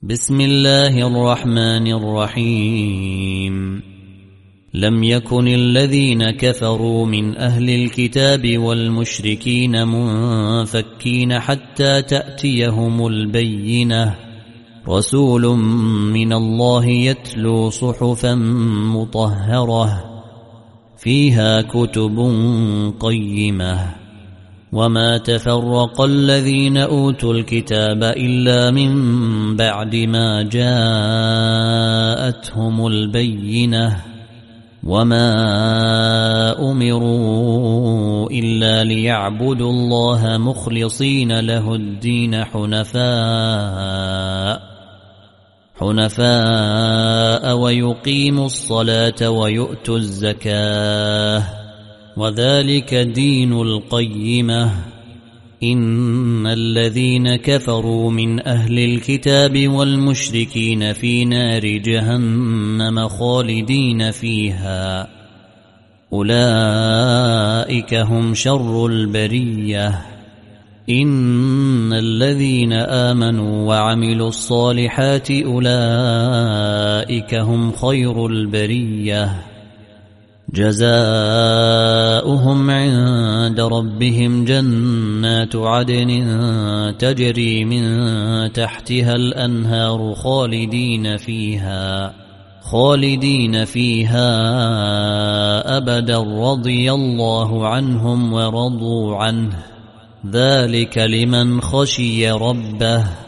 بسم الله الرحمن الرحيم. لم يكن الذين كفروا من أهل الكتاب والمشركين منفكين حتى تأتيهم البينة، رسول من الله يتلو صحفا مطهرة فيها كتب قيمة. وما تفرق الذين أوتوا الكتاب إلا من بعد ما جاءتهم البينة، وما أمروا إلا ليعبدوا الله مخلصين له الدين حنفاء ويقيموا الصلاة ويؤتوا الزكاة، وذلك دين القيمة. إن الذين كفروا من أهل الكتاب والمشركين في نار جهنم خالدين فيها، أولئك هم شر البرية. إن الذين آمنوا وعملوا الصالحات أولئك هم خير البرية، جزاؤهم عند ربهم جنات عدن تجري من تحتها الأنهار خالدين فيها أبدا، رضي الله عنهم ورضوا عنه، ذلك لمن خشي ربه.